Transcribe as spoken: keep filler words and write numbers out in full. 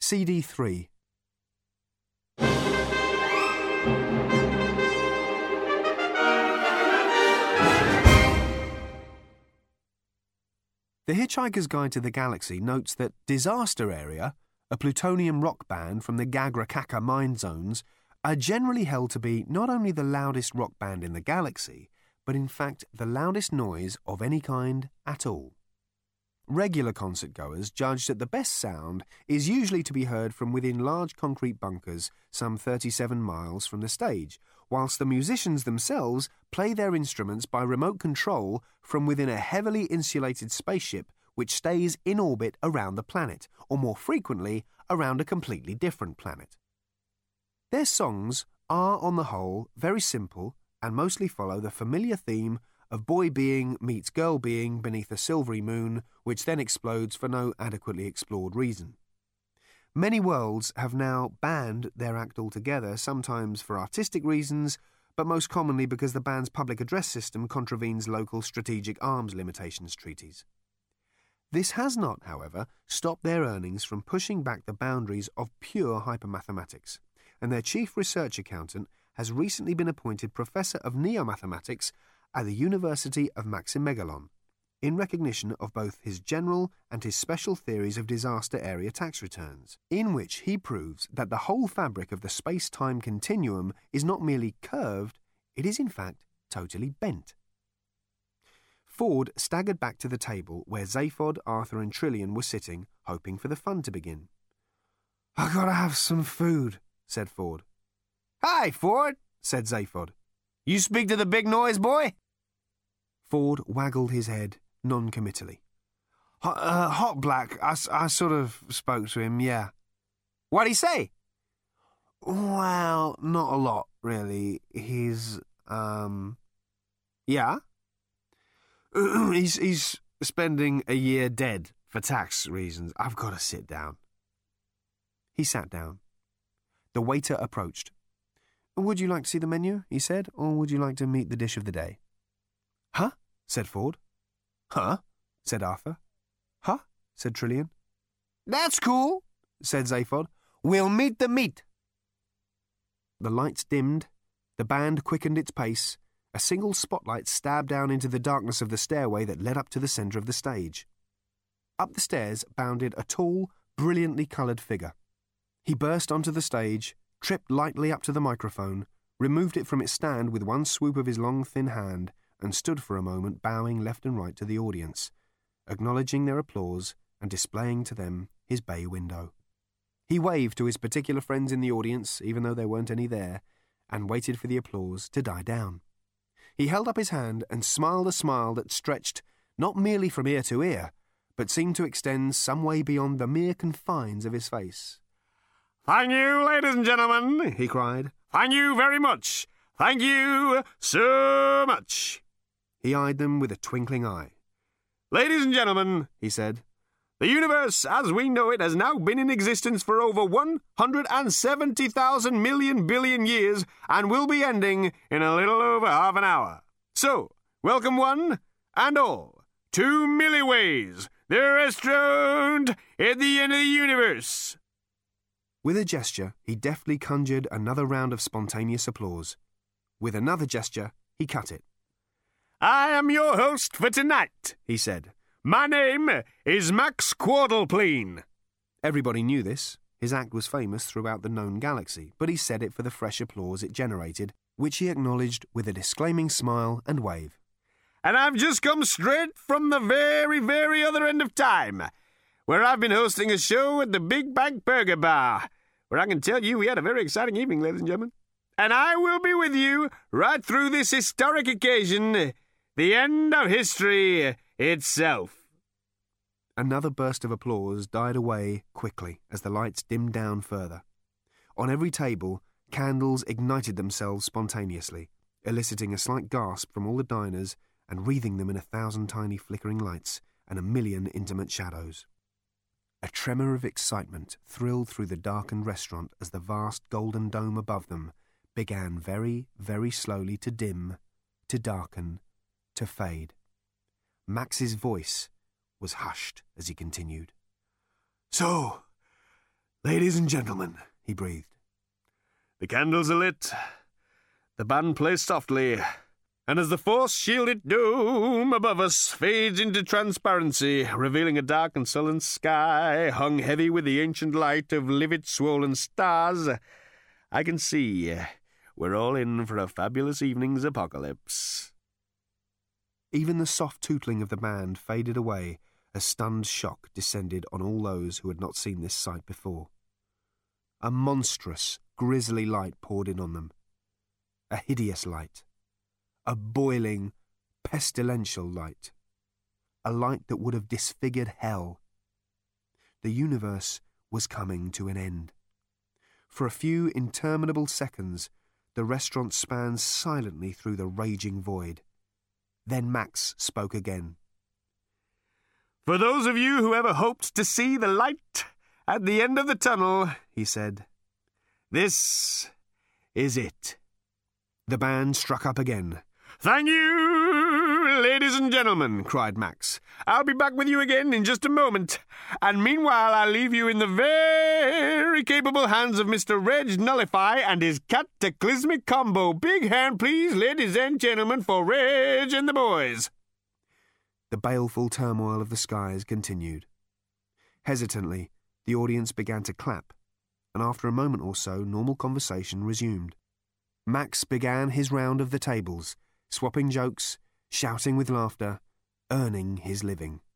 C D three. The Hitchhiker's Guide to the Galaxy notes that Disaster Area, a plutonium rock band from the Gagra-Kaka mine zones, are generally held to be not only the loudest rock band in the galaxy, but in fact the loudest noise of any kind at all. Regular concert-goers judge that the best sound is usually to be heard from within large concrete bunkers some thirty-seven miles from the stage, whilst the musicians themselves play their instruments by remote control from within a heavily insulated spaceship which stays in orbit around the planet, or more frequently, around a completely different planet. Their songs are, on the whole, very simple and mostly follow the familiar theme of boy being meets girl being beneath a silvery moon, which then explodes for no adequately explored reason. Many worlds have now banned their act altogether, sometimes for artistic reasons, but most commonly because the band's public address system contravenes local strategic arms limitations treaties. This has not, however, stopped their earnings from pushing back the boundaries of pure hypermathematics, and their chief research accountant has recently been appointed Professor of Neomathematics at the University of Maximegalon, in recognition of both his general and his special theories of disaster area tax returns, in which he proves that the whole fabric of the space-time continuum is not merely curved, it is in fact totally bent. Ford staggered back to the table where Zaphod, Arthur and Trillian were sitting, hoping for the fun to begin. "I gotta have some food," said Ford. "Hi, Ford," said Zaphod. "You speak to the big noise boy?" Ford waggled his head non-committally. Hot, uh, Hot Black, I, I sort of spoke to him, yeah. What'd he say? Well, not a lot, really. He's, um... Yeah? he's, he's spending a year dead for tax reasons. I've got to sit down. He sat down. The waiter approached. "Would you like to see the menu," he said, "or would you like to meet the dish of the day?" "Huh?" said Ford. "Huh?" said Arthur. "Huh?" said Trillian. "That's cool," said Zaphod. "We'll meet the meat." The lights dimmed, the band quickened its pace, a single spotlight stabbed down into the darkness of the stairway that led up to the centre of the stage. Up the stairs bounded a tall, brilliantly coloured figure. He burst onto the stage, tripped lightly up to the microphone, removed it from its stand with one swoop of his long, thin hand, and stood for a moment bowing left and right to the audience, acknowledging their applause and displaying to them his bay window. He waved to his particular friends in the audience, even though there weren't any there, and waited for the applause to die down. He held up his hand and smiled a smile that stretched not merely from ear to ear, but seemed to extend some way beyond the mere confines of his face. "Thank you, ladies and gentlemen," he cried. "Thank you very much. Thank you so much." He eyed them with a twinkling eye. "Ladies and gentlemen," he said, "the universe as we know it has now been in existence for over one hundred seventy thousand million billion years and will be ending in a little over half an hour. So, welcome one and all to Milliways, the restaurant at the end of the universe." With a gesture, he deftly conjured another round of spontaneous applause. With another gesture, he cut it. "I am your host for tonight," he said. "My name is Max Quadrupleen." Everybody knew this. His act was famous throughout the known galaxy, but he said it for the fresh applause it generated, which he acknowledged with a disclaiming smile and wave. "And I've just come straight from the very, very other end of time, where I've been hosting a show at the Big Bang Burger Bar, where I can tell you we had a very exciting evening, ladies and gentlemen. And I will be with you right through this historic occasion, the end of history itself." Another burst of applause died away quickly as the lights dimmed down further. On every table, candles ignited themselves spontaneously, eliciting a slight gasp from all the diners and wreathing them in a thousand tiny flickering lights and a million intimate shadows. A tremor of excitement thrilled through the darkened restaurant as the vast golden dome above them began very, very slowly to dim, to darken, to fade. Max's voice was hushed as he continued. "So, "Ladies and gentlemen," he breathed. The candles are lit, the band plays softly, and as the force-shielded dome above us fades into transparency, revealing a dark and sullen sky hung heavy with the ancient light of livid swollen stars, I can see we're all in for a fabulous evening's apocalypse. Even the soft tootling of the band faded away as stunned shock descended on all those who had not seen this sight before. A monstrous, grisly light poured in on them. A hideous light. A boiling, pestilential light. A light that would have disfigured hell. The universe was coming to an end. For a few interminable seconds, the restaurant spanned silently through the raging void. Then Max spoke again. For those of you who ever hoped to see the light at the end of the tunnel, he said, this is it. The band struck up again. Thank you, ladies and gentlemen, cried Max. I'll be back with you again in just a moment, and meanwhile I'll leave you in the very capable hands of Mister Reg Nullify and his cataclysmic combo. Big hand, please, ladies and gentlemen, for Reg and the boys. The baleful turmoil of the skies continued. Hesitantly, the audience began to clap, and after a moment or so, normal conversation resumed. Max began his round of the tables, swapping jokes, shouting with laughter, earning his living.